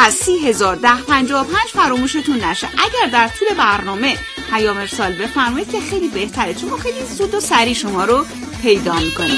پس 30,010.55 فراموشتون نشه. اگر در طول برنامه پیام ارسال بفرمایید که خیلی بهتره، چون ما خیلی زود و سریع شما رو پیدا میکنیم.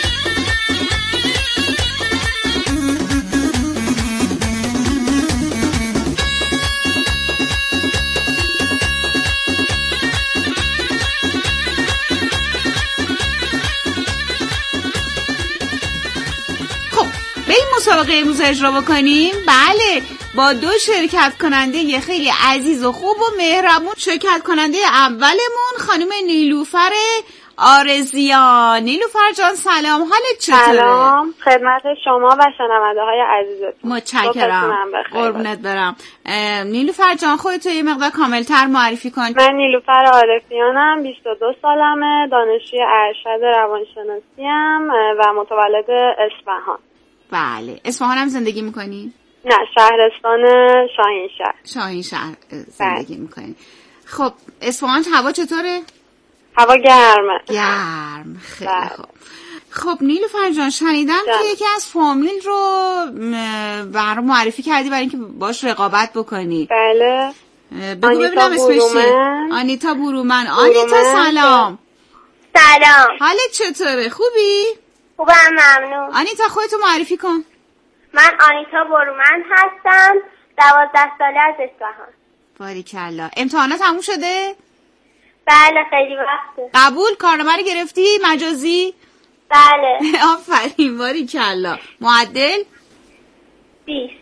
مسابقه امروز اجرا بکنیم. بله، با 2 شرکت کننده خیلی عزیز و خوب و مهربون. شرکت کننده اولمون خانم نیلوفر آرزیان. نیلوفر جان سلام، حالت چطوره؟ سلام خدمت شما و شنونده های عزیزتون. متشکرم، قربونت برم. نیلوفر جان خودت یه مقدار کاملتر معرفی کن. من نیلوفر عارفیانم، 22 سالمه، دانشجوی ارشد روانشناسی ام و متولد اصفهان. بله، اصفهان هم زندگی میکنی؟ نه، شهرستان شاهینشهر. شاهینشهر زندگی میکنی. خب اصفهان هوا چطوره؟ هوا گرمه. گرم، خیلی خوب. خب نیلوفر جان شنیدم که یکی از فامیل رو برام معرفی کردی برای اینکه باش رقابت بکنی. بله. بگو ببینم اسمش چیه؟ آنیتا برومن. آنیتا سلام. سلام. حالت چطوره؟ خوبی؟ خوبم، ممنون. آنیتا خودتو معرفی کن. من آنیتا برومن هستم، 12 ساله از اصفهان. باریکلا. امتحانات تموم شده؟ بله، خیلی وقته. قبول؟ کارنامه رو گرفتی مجازی؟ بله. آفرین، باریکلا. معدل؟ 20.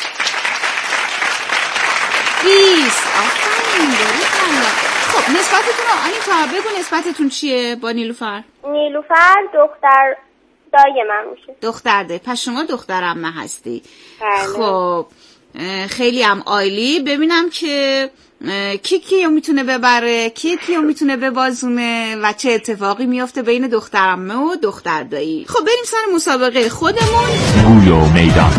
آفرین، باریکلا. خب نسبتتون رو آنیتا بگو، نسبتتون چیه با نیلوفر؟ نیلوفر دختر دایی من میشه. دختر دایی، پس شما دختر عمه هستی. بله. خب خیلی هم عالی. ببینم که کیو میتونه ببره، کیو میتونه ببازونه و چه اتفاقی میفته بین دختر عمه و دختر دایی. خب بریم سر مسابقه خودمون. گوی و میدان.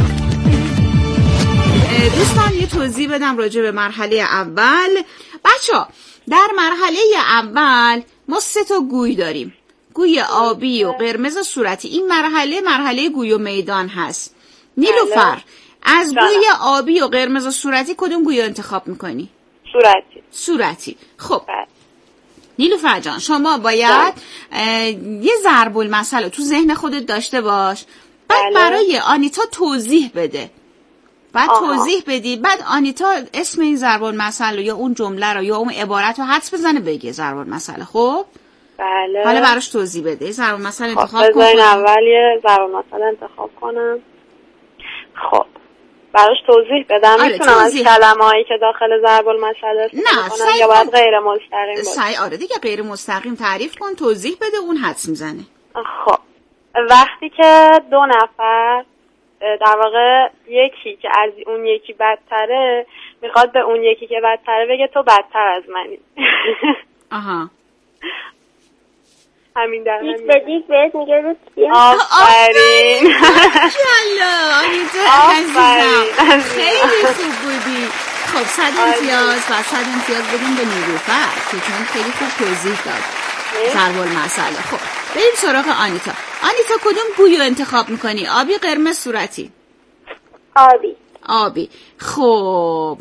دوستان یه توضیح بدم راجع به مرحله اول. بچه‌ها در مرحله اول ما 3 تا گوی داریم، گوی آبی و قرمز و صورتی. این مرحله گوی و میدان هست. نیلوفر از گوی آبی و قرمز و صورتی کدوم گوی رو انتخاب میکنی؟ صورتی. خب نیلوفر جان شما باید یه ضرب المثل تو ذهن خودت داشته باش، بعد برای آنیتا توضیح بده. توضیح بدی، بعد آنیتا اسم این ضرب المثل یا اون جمله رو یا اون عبارت رو حدس بزنه بگه ضرب المثل. خب بله. حالا براش توضیح بده. ضرب المثل انتخاب کن. بذارین اول یه ضرب المثل انتخاب کنم. خب براش توضیح بدم. میتونم از کلمه‌هایی که داخل ضرب المثل استفاده کنم یا باید غیر مستقیم باشه؟ آره دیگه، غیر مستقیم تعریف کن، توضیح بده، اون حدس میزنه. خب وقتی که 2 نفر در واقع یکی که از اون یکی بدتره میخواد به اون یکی که بدتره بگه تو بدتر از منی. آها، همین در دیگ به دیگ بهت میگه رو چیه؟ آفرین. ماشاءالله آنیتا، خیلی خوب بودی. خب 100 امتیاز و 100 امتیاز بدیم به نیلوفر که چون خیلی خوب توضیح داد ضرب المثل. خب بریم سراغ آنیتا. آنیتا کدوم گوی رو انتخاب میکنی؟ آبی، قرمز، صورتی؟ آبی. خب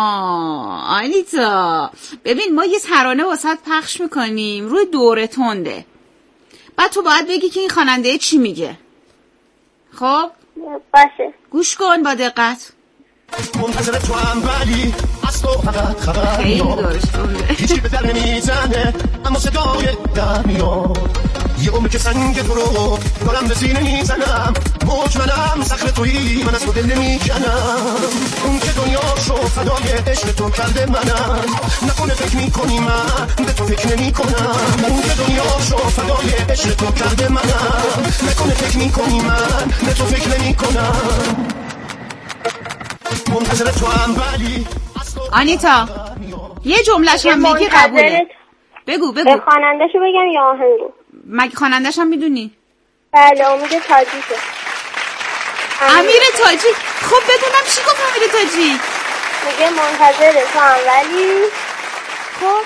آنیتا ببین، ما یه ترانه واسط پخش میکنیم روی دوره تنده، بعد تو باید بگی که این خواننده چی میگه. خب باشه، گوش کن با دقت. منتظر تو هم ولی از تو فقط خبر خیلی دورش تنده، هیچی به در نمیزنه اما صدای در میاد. یه عمر که سنگ تو رو دارم به سینه میزنم، مطمئنم صخره تویی، من از تو دل نمیکنم. اون که دنیاشو فدای عشق تو کرده منم، نکنه فکر میکنی من به تو فکر نمیکنم. اون که دنیاشو فدای عشق تو کرده منم، نکنه فکر میکنی من به تو فکر نمیکنم. منتظر تو هم ولی آنیتا یه جمله‌ش هم بگی قبوله. بگو خواننده‌شو بگم یا آهنگو؟ مگه خواننده‌ش هم میدونی؟ بله، امید تاجیکه. امیر تاجیک. خب بدونم چی گفت امیر تاجیک؟ میگه منتظر تو هم ولی. خب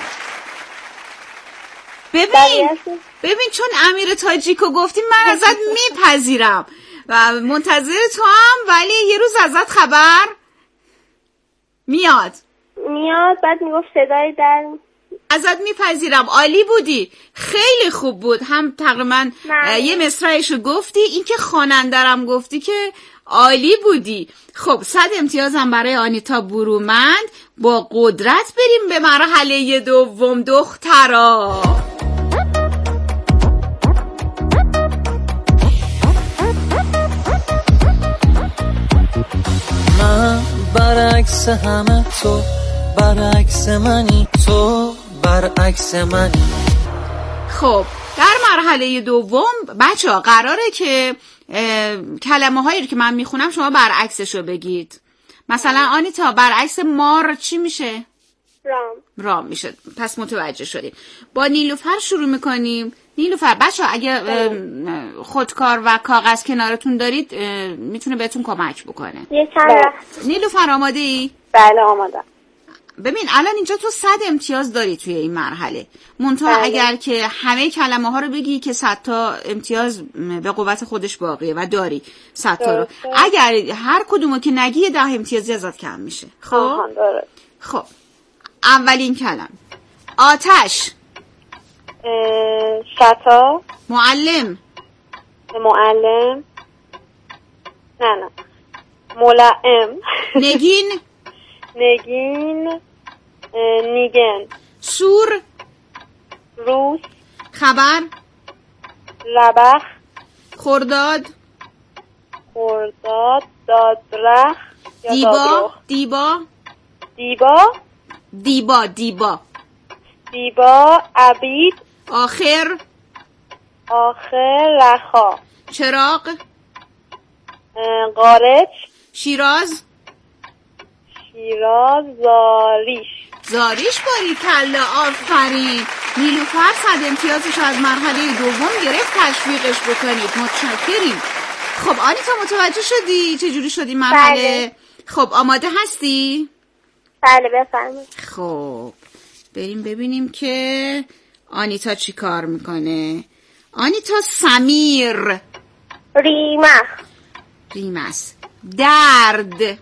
ببین چون امیر تاجیکو گفتی من ازت میپذیرم و منتظر تو هم ولی یه روز ازت خبر میاد بعد میگفت صدای در. ازت میپذیرم، عالی بودی، خیلی خوب بود. هم تقریبا یه مصرعشو گفتی، این که خواننده‌ام گفتی که عالی بودی. خب 100 امتیازم برای آنیتا برومند. با قدرت بریم به مرحله دوم دخترا. من برعکس همه تو برعکس منی، تو برعکس منی. خب در مرحله دوم بچه‌ها قراره که کلمه هایی رو که من میخونم شما برعکسشو بگید. مثلا آنیتا برعکس مار چی میشه؟ رام میشه. پس متوجه شدیم. با نیلوفر شروع میکنیم. نیلوفر بچه‌ها اگه خودکار و کاغذ کنارتون دارید میتونه بهتون کمک بکنه. نیلوفر آماده ای؟ بله آماده. ببین الان اینجا تو 100 امتیاز داری توی این مرحله. منتها اگر که همه کلمه ها رو بگی که 100 تا امتیاز به قوت خودش باقیه و داری 100 تا رو. اگر هر کدومو که نگی 10 امتیازی ازت کم میشه. خب خب اولین کلمه آتش. شتا. معلم. نه ملائم. نگین. نیگن. سور. روس. خبر. لبخ. خرداد. دادرخ. دیبا. عبید. آخر. رخا. چراغ. قارچ. شیراز. زاریش باری کلا. آفرین. نیلوفر 100 امتیازش از مرحله دوم گرفت. تشویقش بکنید. متشکریم. خب آنیتا متوجه شدی چجوری شدی مرحله؟ بله. خب آماده هستی؟ بله بفرمایید. خب بریم ببینیم که آنیتا چی کار میکنه. آنیتا سمیر. ریمس. درد.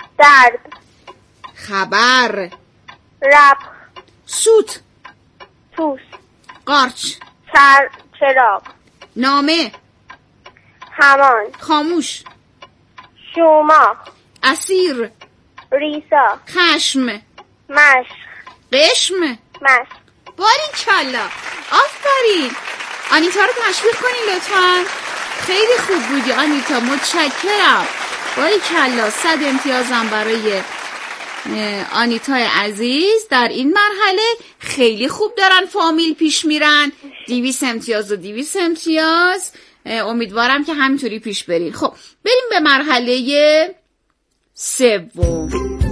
خبر. رب. سوت. توس. قارچ. چراغ. نامه. همان. خاموش. شوماخ. اسیر. ریسا. خشم. مشق. قشم. مشق. باریکلا. آفرین. آنیتا رو تشویق کنین لطفاً. خیلی خوب بودی آنیتا، متشکرم. باریکلا. 100 امتیازم برای آنیتای عزیز. در این مرحله خیلی خوب دارن فامیل پیش میرن. 200 امتیاز و 200 امتیاز. امیدوارم که همینطوری پیش برین. خب بریم به مرحله سوم.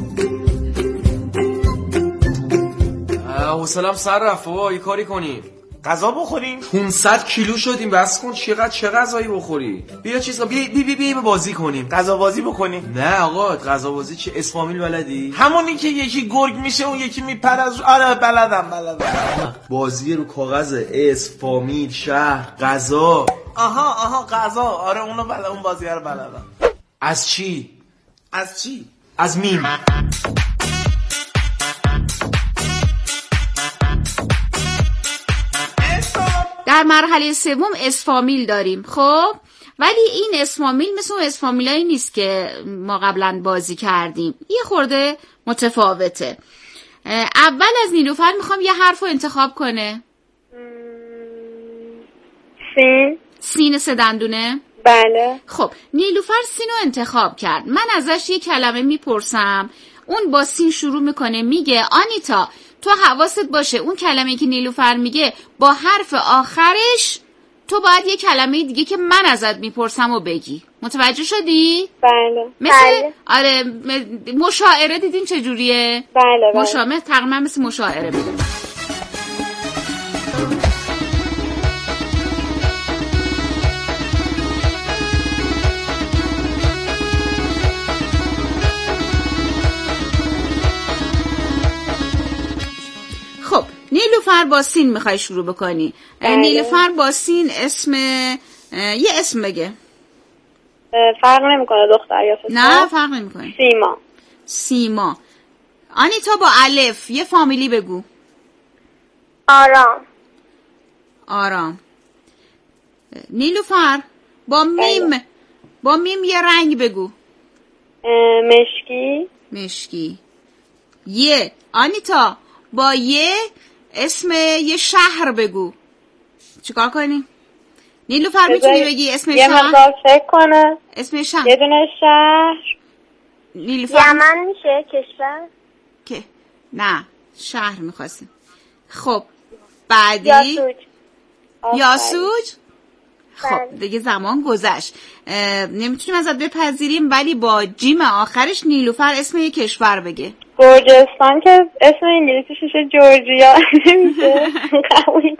حوصله‌ام سر رفت بابا، یه کاری کنیم. غذا بخوریم. 500 کیلو شدیم، بس کن. چه غذایی بخوری؟ بیا چیزا بیا بازی کنیم. غذا بازی بکنیم. نه آقا غذا بازی چه؟ اسفامیل بلدی؟ همونی که یکی گرگ میشه اون یکی میپره از. آره بلدم. بازی رو کاغذ اسفامیل، شهر، غذا. آها غذا. آره اون بازی رو بلدم. از چی؟ از میم. در مرحله سوم اسفامیل داریم. خب ولی این اسفامیل مثل اون اسفامیلایی نیست که ما قبلا بازی کردیم، یه خورده متفاوته. اول از نیلوفر میخوام یه حرف رو انتخاب کنه. سین 3 دندونه. بله. خب نیلوفر سین رو انتخاب کرد. من ازش یه کلمه میپرسم، اون با سین شروع میکنه، میگه آنیتا تو حواست باشه اون کلمه‌ای که نیلوفر میگه با حرف آخرش تو باید یه کلمه دیگه که من ازت میپرسم و بگی. متوجه شدی؟ بله. مثل آره مشاعره دیدین چجوریه؟ بله. مشاعره تقریبا مثل مشاعره میگه. خب نیلوفر با سین میخوای شروع بکنی. نیلوفر با سین اسم یه اسم بگه. فرق نمیکنه دختر یا پسر؟ نه فرق نمیکنه. سیما. آنیتا با الف یه فامیلی بگو. آرام. نیلوفر با میم یه رنگ بگو. مشکی. یه آنیتا با یه اسم یه شهر بگو. چیکار کنی؟ نیلوفر میتونی بگی اسم شهر؟ یه مقدار فکر کنه. اسم شهر. یه دونه شهر. نیلوفر یمن میشه کشور؟ که نه شهر میخواستیم. خب بعدی یاسوج. خب دیگه زمان گذشت، نمیتونیم ازت بپذیریم، ولی با جیم آخرش نیلوفر اسم یه کشور بگه. گرجستان که اسم انگلیسیش میشه جورجیا نمیشه قبول.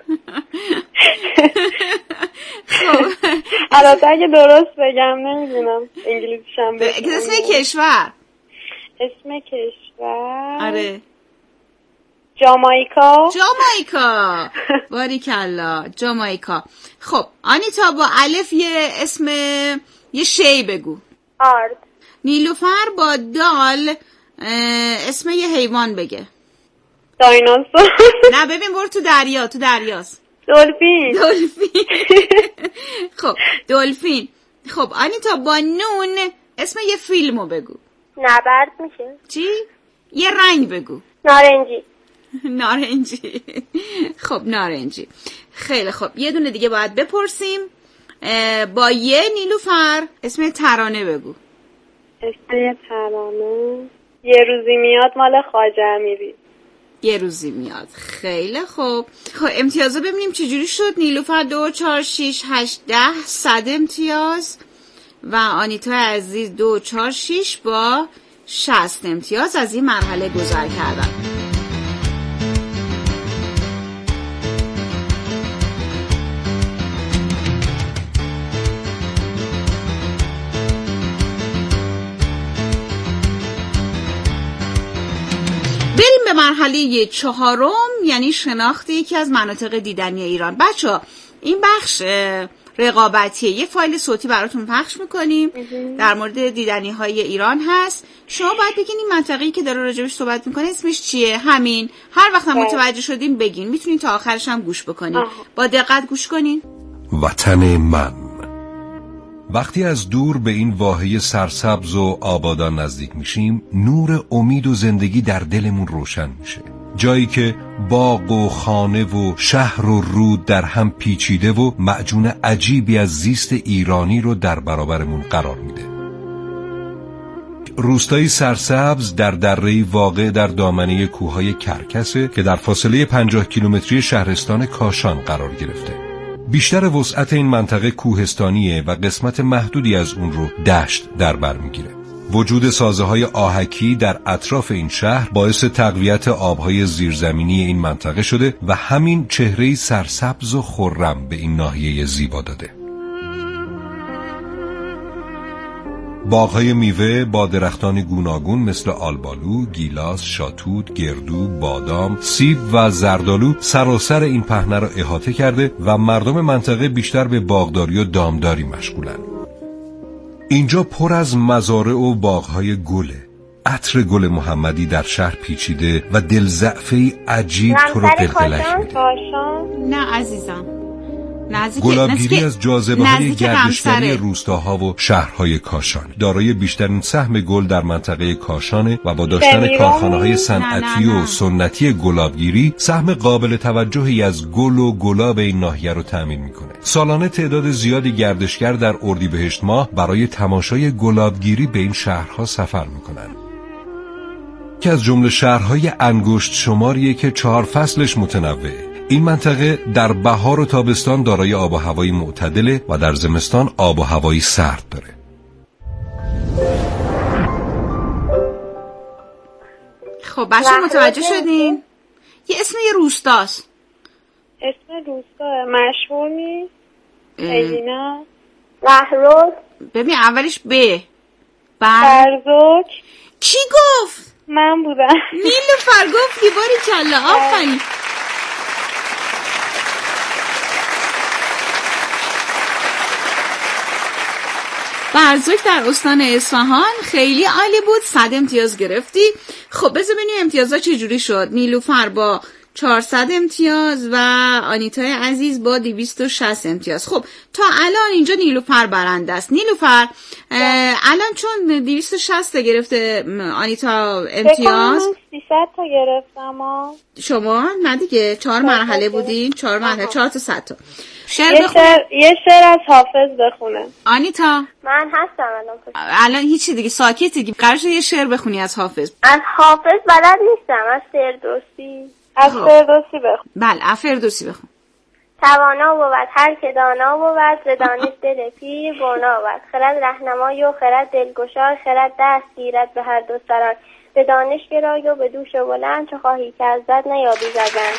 خب البته اگه درست بگم نمیدونم انگلیسیشم بگم. اسم کشور. اسم کشور آره جامائیکا. باریکلا جامائیکا. خب آنیتا با الف یه اسم یه شی بگو. آرد. نیلوفر با دال اسم یه حیوان بگه. دایناسور. نه ببین برو تو دریاست. دلفین. خب دلفین. خب آنیتا با نون اسم یه فیلمو بگو. نبرد میشه. چی؟ یه رنگ بگو. نارنجی. خب نارنجی. خیلی خب یه دونه دیگه باید بپرسیم. با یه نیلوفر اسم ترانه بگو. اسم ترانه یه روزی میاد مال خواجه امیری. یه روزی میاد. خیلی خوب. خب امتیازا ببینیم چجوری شد. نیلوفر 2 4 6 8 10 100 امتیاز و آنیتا عزیز 2 4 6 با 60 امتیاز از این مرحله گذر کردن. بریم به مرحله 4 یعنی شناخت یکی از مناطق دیدنی ایران. بچه‌ها این بخش رقابتیه، یه فایل صوتی براتون پخش میکنیم در مورد دیدنی های ایران هست. شما باید بگین این منطقه‌ای که داره راجبش صحبت میکنه اسمش چیه. همین هر وقت هم متوجه شدین بگین. میتونین تا آخرش هم گوش بکنین. با دقت گوش کنین. وطن من. وقتی از دور به این واحه سرسبز و آبادان نزدیک میشیم، نور امید و زندگی در دلمون روشن میشه. جایی که باغ و خانه و شهر و رود در هم پیچیده و معجون عجیبی از زیست ایرانی رو در برابرمون قرار میده. روستایی سرسبز در دره‌ای واقع در دامنه کوههای کرکسه که در فاصله 50 کیلومتری شهرستان کاشان قرار گرفته. بیشتر وسعت این منطقه کوهستانیه و قسمت محدودی از اون رو دشت در بر میگیره. وجود سازه‌های آهکی در اطراف این شهر باعث تقویت آبهای زیرزمینی این منطقه شده و همین چهره‌ای سرسبز و خرم به این ناحیه زیبا داده. باغ‌های میوه با درختان گوناگون مثل آلبالو، گیلاس، شاتوت، گردو، بادام، سیب و زردالو سراسر این پهنه را احاطه کرده و مردم منطقه بیشتر به باغداری و دامداری مشغولن. اینجا پر از مزارع و باغ‌های گله. عطر گل محمدی در شهر پیچیده و دلزعفه‌ای عجیب تو رو قلقلک میده. نه عزیزم، گلابگیری از جاذبه‌های گردشگری روستاها و شهرهای کاشان. دارای بیشترین سهم گل در منطقه کاشانه و با داشتن کارخانه‌های صنعتی و سنتی گلابگیری سهم قابل توجهی از گل و گلاب این ناحیه رو تامین میکنه. سالانه تعداد زیادی گردشگر در اردیبهشت ماه برای تماشای گلابگیری به این شهرها سفر میکنن. که از جمله شهرهای انگشت شماریه که 4 فصلش متنوعه. این منطقه در بهار و تابستان دارای آب و هوایی معتدله و در زمستان آب و هوایی سرد داره. خب بچه متوجه شدین؟ یه اسم یه روستاست. اسم روستا مشهور نیست؟ خیلی نه. وحروز. ببین اولش ب. برزوک. کی گفت؟ من بودم. نیلوفر گفتی. باریکلا آفرین. برزوک در استان اصفهان. خیلی عالی بود، 100 امتیاز گرفتی. خب بذار ببینیم امتیازها چجوری شد. نیلوفر با 400 امتیاز و آنیتای عزیز با 260 امتیاز. خب تا الان اینجا نیلوفر برنده است. نیلوفر الان چون 260 گرفته آنیتا امتیاز، 300 تا گرفتم. شما نه دیگه 4 مرحله بودین، 4 مرحله 4 تا 100 تا. یه شعر از حافظ بخونه. آنیتا من هستم الان هیچی دیگه، ساکتی. قراره یه شعر بخونی از حافظ. از حافظ بلد نیستم، از فردوسی. از فردوسی بخون. بله فردوسی بخون. توانا بود هر که دانا بود، ز دانش دل پیر برنا بود. خرد رهنمای و خرد دلگشای، خرد دست گیرد به هر دو سران. به دانش گرای و به دوش بلند، چه خواهی که از زد نیابی زدن.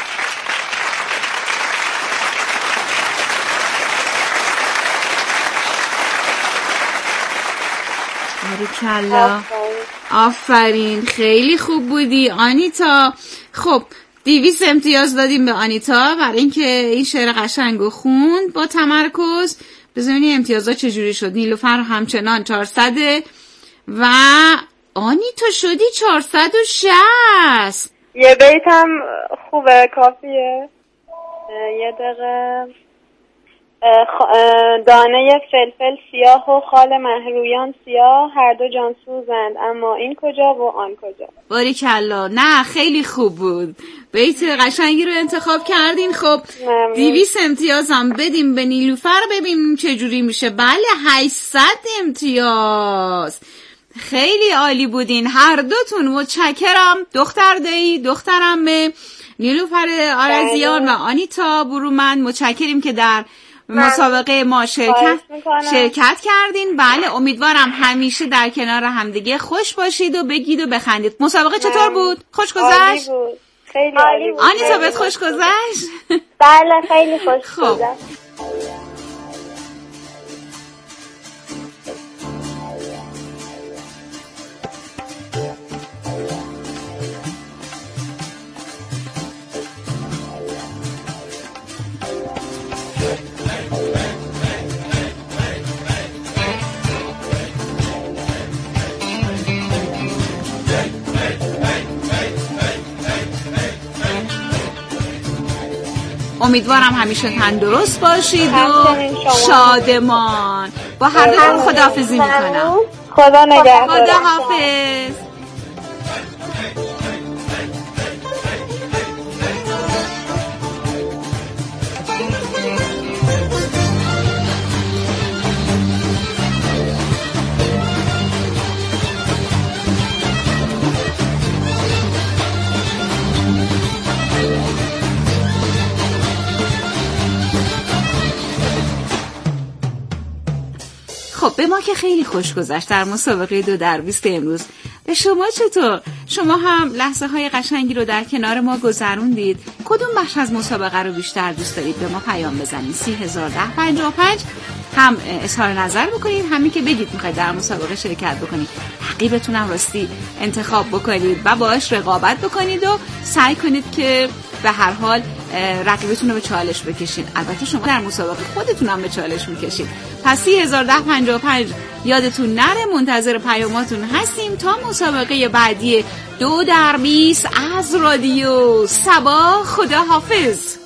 باریکلا، آفرین، خیلی خوب بودی آنیتا. خب 200 امتیاز دادیم به آنیتا برای اینکه این شعر قشنگو خوند با تمرکز. بزنین امتیازها چجوری شد. نیلوفر همچنان 400 و آنیتا شدی 460. یه بیت هم خوبه، کافیه. یه دقیقه. دانه فلفل سیاه و خال مهرویان سیاه، هر دو جان سوزند اما این کجا و آن کجا. باریکلا، نه خیلی خوب بود، بیت قشنگی رو انتخاب کردین. خب 200 امتیاز هم بدیم به نیلوفر ببینیم چجوری میشه. بله 800 امتیاز. خیلی عالی بودین هر دوتون، متشکرم. دختر دایی، دخترم نیلوفر آرزیان و آنیتا برومند، متشکریم که در مسابقه ما شرکت کردین. بله امیدوارم همیشه در کنار همدیگه خوش باشید و بگید و بخندید. مسابقه چطور بود؟ خوش گذشت؟ خیلی عالی بود. آنیتا بهت خوش گذشت؟ بله خیلی خوش گذشت. امیدوارم همیشه تندرست باشید و شادمان. با هر دوتون خداحافظی میکنم. خدا نگهدار. خدا حافظ. خب به ما که خیلی خوش گذشت در مسابقه 2 در 20 امروز. به شما چطور؟ شما هم لحظه های قشنگی رو در کنار ما گذروندید. کدوم بخش از مسابقه رو بیشتر دوست دارید؟ به ما پیام بزنید 301055. هم اظهار نظر بکنید، همین که بگید میخواید در مسابقه شرکت بکنید. رقیبتون هم راستی انتخاب بکنید و باهاش رقابت بکنید و سعی کنید که به هر حال رقیبتون رو به چالش بکشید. البته شما در مسابقه خودتون هم به چالش میکشید. پس 301055 یادتون نره. منتظر پیاماتون هستیم تا مسابقه بعدی 2 در 20 از رادیو صبا. خدا حافظ.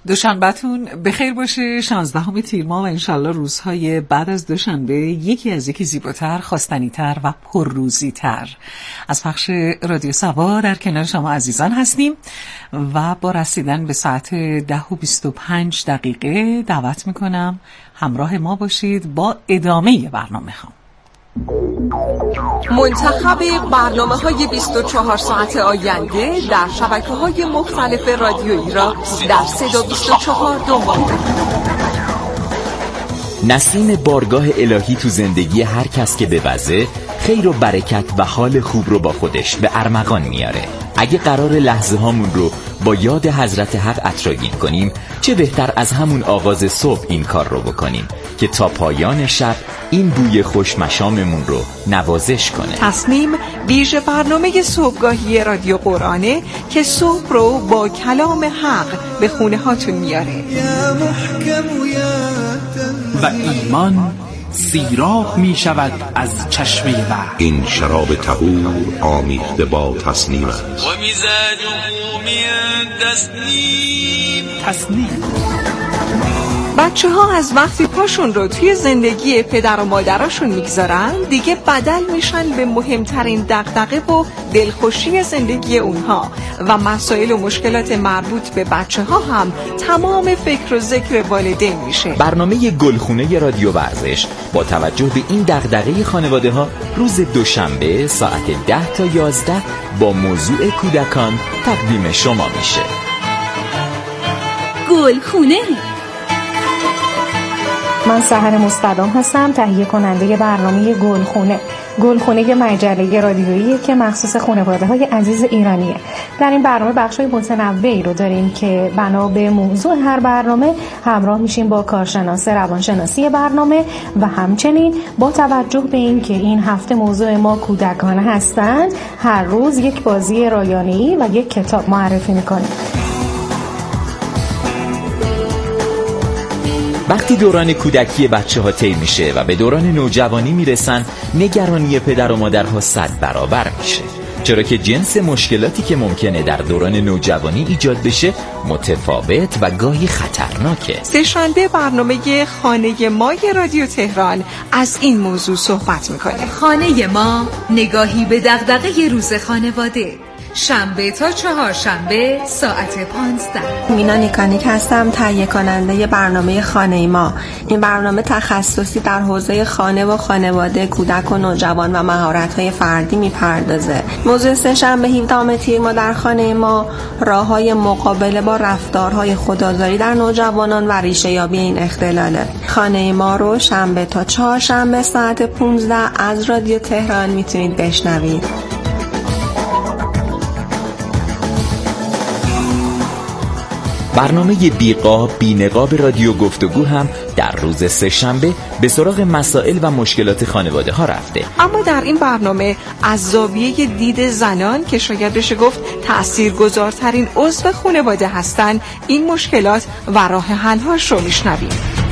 دوشنبهتون بخیر باشه. 16 تیر ماه و انشالله روزهای بعد از دوشنبه یکی زیباتر، خواستنیتر و پرروزیتر. از پخش رادیو سوا در کنار شما عزیزان هستیم و با رسیدن به ساعت 10:25 دعوت میکنم همراه ما باشید با ادامه برنامه ها. منتخب برنامه‌های 24 ساعت آینده در شبکه‌های مختلف رادیویی را در صدا 24 دنبال نسیم بارگاه الهی تو زندگی هر کس که بوزه خیر و برکت و حال خوب رو با خودش به ارمغان میاره. اگه قرار لحظه هامون رو با یاد حضرت حق عطرآگین کنیم، چه بهتر از همون آغاز صبح این کار رو بکنیم که تا پایان شب این بوی خوش مشاممون رو نوازش کنه. تصمیم ویژه برنامه صبحگاهی رادیو قرآنه که صبح رو با کلام حق به خونه هاتون میاره. و ایمان سیراب می شود از چشمه بحر. این شراب طهور آمیخته با تصنیم است. و میزاجه من تسنیم. بچه ها از وقتی پاشون رو توی زندگی پدر و مادراشون میگذارن دیگه بدل میشن به مهمترین دغدغه و دلخوشی زندگی اونها و مسائل و مشکلات مربوط به بچه ها هم تمام فکر و ذکر والدین میشه. برنامه گلخونه رادیو ورزش با توجه به این دغدغه خانواده ها روز دوشنبه ساعت 10 تا 11 با موضوع کودکان تقدیم شما میشه. گلخونه. من سحر مستدام هستم، تهیه کننده برنامه گلخونه مجله رادیویی که مخصوص خانواده‌های عزیز ایرانیه. در این برنامه بخش‌های متنوعی رو داریم که بنا به موضوع هر برنامه همراه میشیم با کارشناس روانشناسی برنامه و همچنین با توجه به این که این هفته موضوع ما کودکان هستند، هر روز یک بازی رایانه‌ای و یک کتاب معرفی می‌کنیم. وقتی دوران کودکی بچه ها طی میشه و به دوران نوجوانی میرسن، نگرانی پدر و مادرها 100 برابر میشه، چرا که جنس مشکلاتی که ممکنه در دوران نوجوانی ایجاد بشه متفاوت و گاهی خطرناکه. سه‌شنبه برنامه خانه ما رادیو تهران از این موضوع صحبت میکنه. خانه ما، نگاهی به دغدغه روز خانواده، شنبه تا چهارشنبه ساعت 15. مینا نیکانیک هستم، تهیه کننده برنامه خانه ما. این برنامه تخصصی در حوزه خانه و خانواده، کودک و نوجوان و مهارت‌های فردی میپردازه. موضوع سه‌شنبه 17 تیر ماه در خانه ما راه‌های مقابله با رفتارهای خودآزاری در نوجوانان و ریشه‌یابی این اختلاله. خانه ما رو شنبه تا چهارشنبه ساعت 15 از رادیو تهران میتونید بشنوید. برنامه بیقاب بینقاب رادیو گفتگو هم در روز سه‌شنبه به سراغ مسائل و مشکلات خانواده ها رفته. اما در این برنامه از زاویه دید زنان که شاید بشه گفت تأثیرگذارترین عضو خانواده هستن، این مشکلات و راه حل‌هاش رو میشنویم.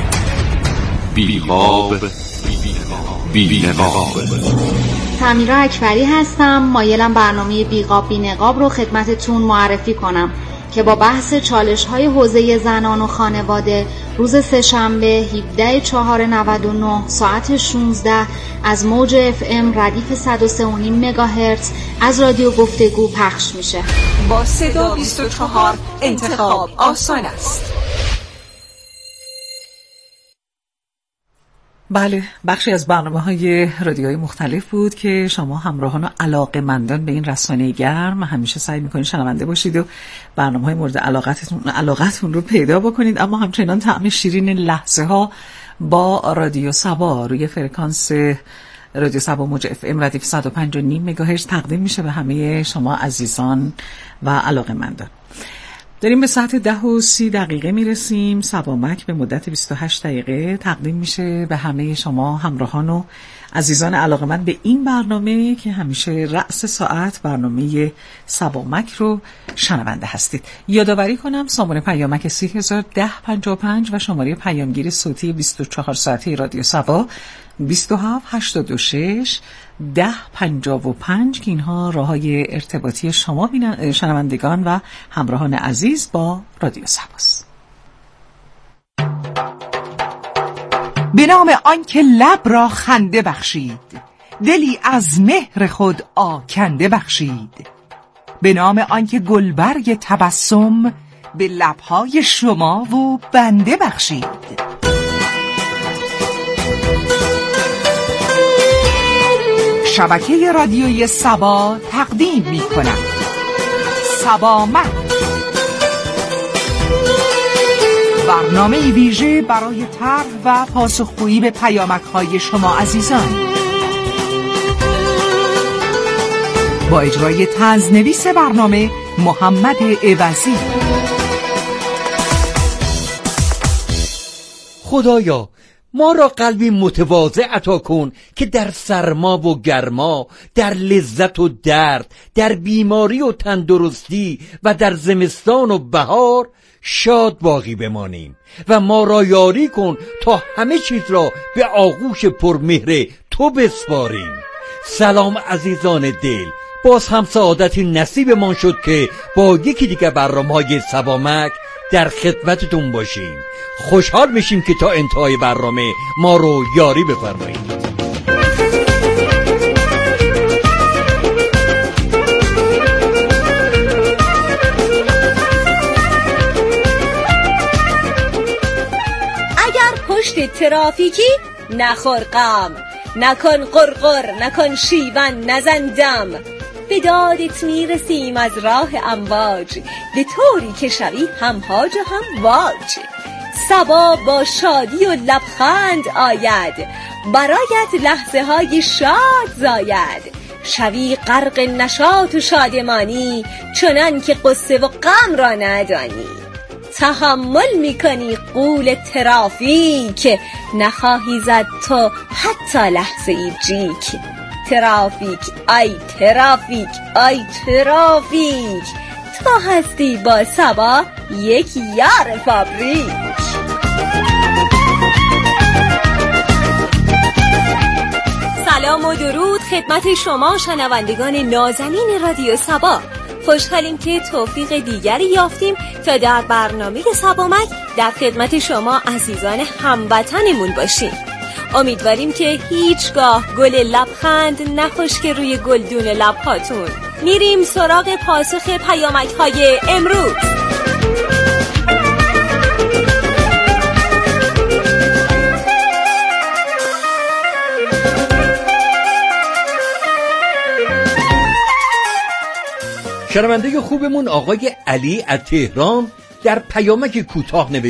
بیقاب بینقاب. سمیرا اکبری هستم، مایلم برنامه بیقاب بینقاب رو خدمتتون معرفی کنم که با بحث چالش‌های حوزه زنان و خانواده روز سه‌شنبه 17/4/99 ساعت 16 از موج FM ردیف 103.5 مگاهرتز از رادیو گفتگو پخش میشه. با صدا 24 انتخاب آسان است. بله، بخشی از برنامه‌های رادیویی مختلف بود که شما همراهان و علاقه‌مندان به این رسانه گرم همیشه سعی می‌کنید شنونده باشید و برنامه‌های مورد علاقتون رو پیدا بکنید، اما همچنان طعم شیرین لحظه‌ها با رادیو سوا روی فرکانس رادیو سوا موج FM ردیف 105.5 مگاهرتز تقدیم میشه به همه شما عزیزان و علاقه‌مندان. داریم به ساعت 10:30 میرسیم. سبامک به مدت 28 دقیقه تقدیم میشه به همه شما همراهان و عزیزان علاقه‌مند به این برنامه که همیشه رأس ساعت برنامه سبامک رو شنونده هستید. یادآوری کنم سامانه پیامک 301055 و شماره پیامگیر صوتی 24 ساعته رادیو سبا 2786 1055 که اینها راه‌های ارتباطی شما شنوندگان و همراهان عزیز با رادیو سباست. به نام آنکه لب را خنده بخشید، دلی از مهر خود آکنده بخشید. به نام آنکه گلبرگ تبسم به لبهای شما و بنده بخشید. شبکه رادیویی سبا تقدیم می کند سبامک، برنامه ویژه برای طرح و پاسخگویی به پیامک‌های شما عزیزان، با اجرای طنزنویس برنامه محمد عوضی. خدایا ما را قلبی متواضع عطا کن که در سرما و گرما، در لذت و درد، در بیماری و تندرستی و در زمستان و بهار شاد باقی بمانیم و ما را یاری کن تا همه چیز را به آغوش پرمهر تو بسپاریم. سلام عزیزان دل، باز هم سعادتی نصیب ما شد که با یکی دیگه برنامه‌های سبامک در خدمتتون باشیم. خوشحال میشیم که تا انتهای برنامه ما رو یاری بفرمایید. اگر پشت ترافیکی نخور غم، نکن قرقر، نکن شیون، نزن دم. به دادت میرسیم از راه امواج، به طوری که شوی هم هاج و هم واج. صبا با شادی و لبخند آید، برایت لحظه های شاد زاید. شوی غرق نشاط و شادمانی، چنان که قصه و غم را ندانی. تحمل میکنی غول ترافیک، نخواهی زد تو حتی لحظه ای جیک. ترافیک ای ترافیک ای ترافیک، تو هستی با صبا یک یار فابریک. سلام و درود خدمت شما شنوندگان نازنین رادیو سبا. خوشحالیم که توفیق دیگری یافتیم تا در برنامه سبامک در خدمت شما عزیزان هموطنمون باشیم. امیدواریم که هیچگاه گل لبخند نخشک روی گلدون لبهاتون. میریم سراغ پاسخ پیامک‌های امروز. شنونده خوبمون آقای علی از تهران در پیامک کوتاه نوشته